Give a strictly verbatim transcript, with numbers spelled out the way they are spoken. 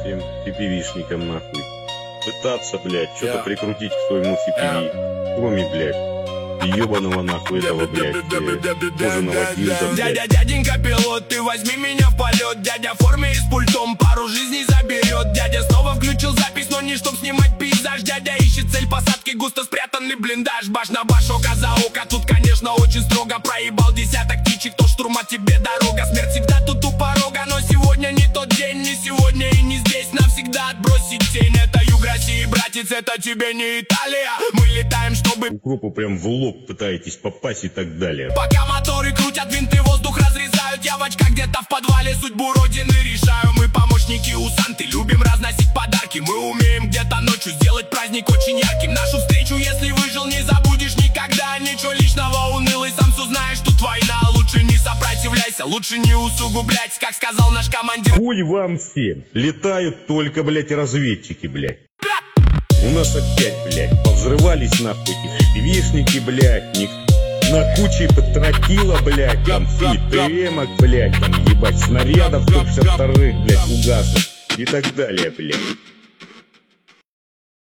всем пипивишникам нахуй пытаться, блядь, что-то прикрутить к своему си пи ви, кроме, блядь, ебаного нахуй этого, блядь, кожаного гильза, блядь. Дядя, дяденька пилот, ты возьми меня в полет. Дядя в форме и с пультом пару жизней заберет. Дядя снова включил запись, но не чтоб снимать пейзаж. Дядя ищет цель посадки, густо спрятанный блиндаж. Баш на баш, око за око, тут, конечно, очень строго. Проебал десяток птичек, то штурма тебе дорога. Смерть всегда тут у порога, но сегодня не тот день. Не сегодня и не здесь, навсегда отбросить тень. Это юг России, братец, это тебе не Италия. Мы летаем, чтобы Укропу прям в лоб пытаетесь попасть и так далее. Пока моторы крутят, винты воздух разрезают. Я в очках где-то в подвале судьбу родины решаю. Мы помощники у Санты, любим разносить подарки. Мы умеем где-то ночью сделать праздник очень ярким. Нашу встречу, если выжил, не забудешь никогда. Ничего личного, унылый, сам все знаешь, тут война. Лучше не сопротивляйся, лучше не усугублять, как сказал наш командир. Хуй вам всем, летают только, блядь, разведчики, блядь. У нас опять, блядь, повзрывались нахуй эти пипивишники, блядь, них на куче потракила, блядь, там фитремок, блядь, там ебать снарядов сто пятьдесят вторых, блядь, угасов и так далее, блядь.